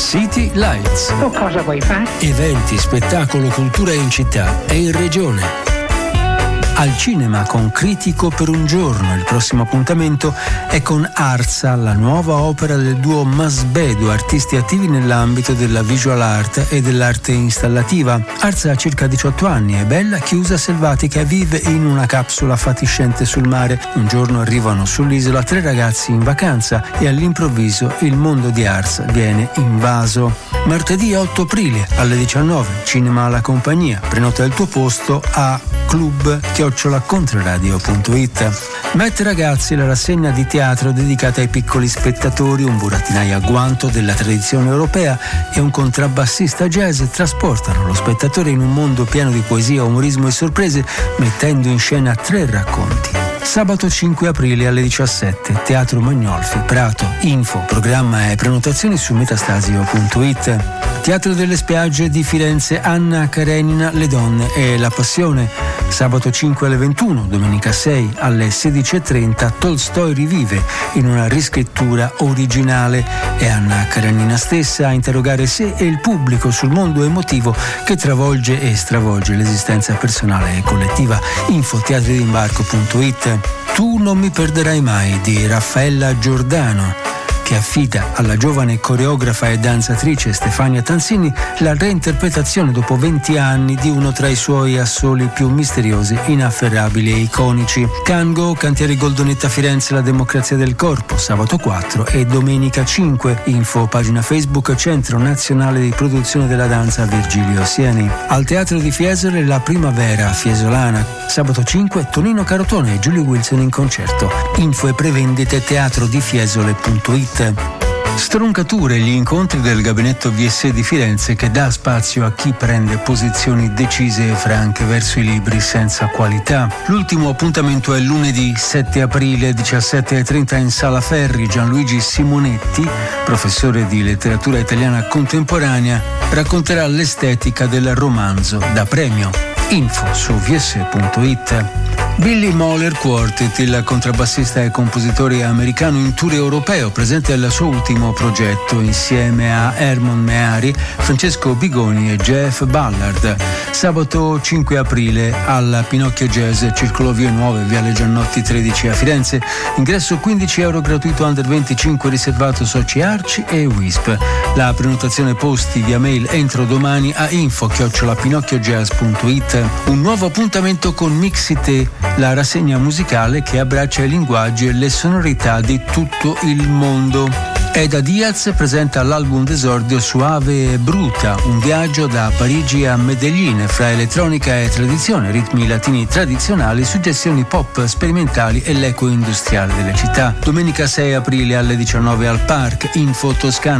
City Lights. O cosa vuoi fare? Eventi, spettacolo, cultura in città e in regione. Al cinema con Critico per un giorno. Il prossimo appuntamento è con Arza, la nuova opera del duo Masbedu, artisti attivi nell'ambito della visual art e dell'arte installativa. Arza ha circa 18 anni, è bella, chiusa, selvatica e vive in una capsula fatiscente sul mare. Un giorno arrivano sull'isola 3 ragazzi in vacanza e all'improvviso il mondo di Arza viene invaso. Martedì 8 aprile alle 19, cinema alla compagnia. Prenota il tuo posto a club@contraradio.it. Met Ragazzi, la rassegna di teatro dedicata ai piccoli spettatori, un burattinaio a guanto della tradizione europea e un contrabbassista jazz trasportano lo spettatore in un mondo pieno di poesia, umorismo e sorprese, mettendo in scena 3 racconti. Sabato 5 aprile alle 17, Teatro Magnolfi, Prato. Info, programma e prenotazioni su metastasio.it. Teatro delle Spiagge di Firenze, Anna Karenina, Le donne e la passione. Sabato 5 alle 21, domenica 6 alle 16:30, Tolstoi rivive in una riscrittura originale. È Anna Karenina stessa a interrogare sé e il pubblico sul mondo emotivo che travolge e stravolge l'esistenza personale e collettiva. Info, teatridimbarco.it. Tu non mi perderai mai di Raffaella Giordano, che affida alla giovane coreografa e danzatrice Stefania Tanzini la reinterpretazione dopo 20 anni di uno tra i suoi assoli più misteriosi, inafferrabili e iconici. Cango, Cantieri Goldonetta Firenze, La democrazia del corpo, sabato 4 e domenica 5. Info, pagina Facebook Centro Nazionale di Produzione della Danza Virgilio Sieni. Al Teatro di Fiesole, La Primavera Fiesolana, sabato 5, Tonino Carotone e Giulio Wilson in concerto. Info e prevendite teatrodifiesole.it. Stroncature, gli incontri del gabinetto VS di Firenze che dà spazio a chi prende posizioni decise e franche verso i libri senza qualità. L'ultimo appuntamento è lunedì 7 aprile 17:30 in Sala Ferri. Gianluigi Simonetti, professore di letteratura italiana contemporanea, racconterà l'estetica del romanzo da premio. Info su vs.it. Billy Moller Quartet, il contrabbassista e compositore americano in tour europeo, presente al suo ultimo progetto insieme a Hermon Meari, Francesco Bigoni e Jeff Ballard. Sabato 5 aprile al Pinocchio Jazz, Circolo Vie Nuove, Viale Giannotti 13 a Firenze. Ingresso €15 gratuito under 25 riservato soci Arci e Wisp. La prenotazione posti via mail entro domani a info@pinocchiojazz.it. Un nuovo appuntamento con Mixite, la rassegna musicale che abbraccia i linguaggi e le sonorità di tutto il mondo. Eda Diaz presenta l'album d'esordio Suave e Bruta, un viaggio da Parigi a Medellin fra elettronica e tradizione, ritmi latini tradizionali, suggestioni pop sperimentali e l'eco industriale delle città. Domenica 6 aprile alle 19 al Park. Info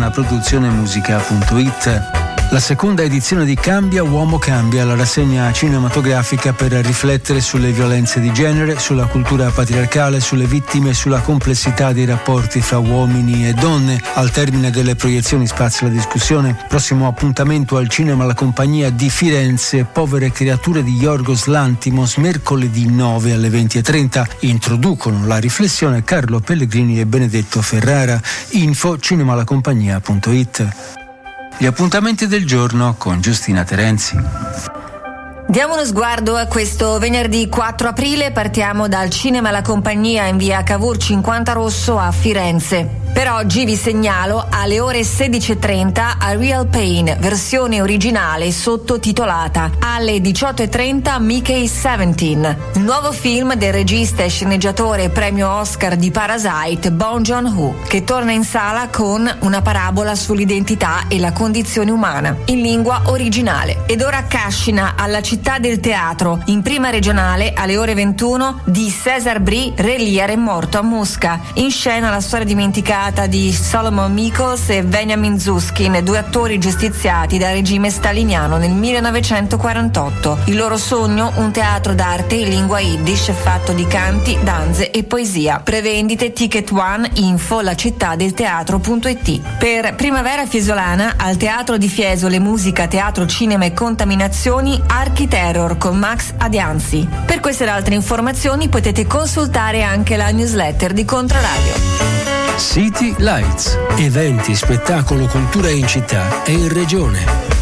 toscanaproduzionemusica.it. La seconda edizione di Cambia Uomo Cambia, la rassegna cinematografica per riflettere sulle violenze di genere, sulla cultura patriarcale, sulle vittime e sulla complessità dei rapporti fra uomini e donne. Al termine delle proiezioni spazia la discussione. Prossimo appuntamento al cinema alla compagnia di Firenze, Povere creature di Yorgos Lanthimos, mercoledì 9 alle 20:30. Introducono la riflessione Carlo Pellegrini e Benedetto Ferrara. Info cinemalacompagnia.it. Gli appuntamenti del giorno con Giustina Terenzi. Diamo uno sguardo a questo venerdì 4 aprile, partiamo dal Cinema La Compagnia in via Cavour 50 Rosso a Firenze. Per oggi vi segnalo alle ore 16:30 A Real Pain, versione originale sottotitolata. Alle 18:30 Mickey 17, il nuovo film del regista e sceneggiatore premio Oscar di Parasite Bong Joon-ho, che torna in sala con una parabola sull'identità e la condizione umana in lingua originale. Ed ora Cascina alla Città del Teatro, in prima regionale alle ore 21 di César Brie, Re Lear è morto a Mosca. In scena la storia dimenticata di Solomon Michels e Benjamin Zuskin, 2 attori giustiziati dal regime staliniano nel 1948. Il loro sogno, un teatro d'arte in lingua yiddish fatto di canti, danze e poesia. Prevendite Ticket One, info lacittadelteatro.it. Per Primavera Fiesolana al Teatro di Fiesole, musica, teatro, cinema e contaminazioni, Architerror con Max Adianzi. Per queste ed altre informazioni potete consultare anche la newsletter di Controradio. City Lights. Eventi, spettacolo, cultura in città e in regione.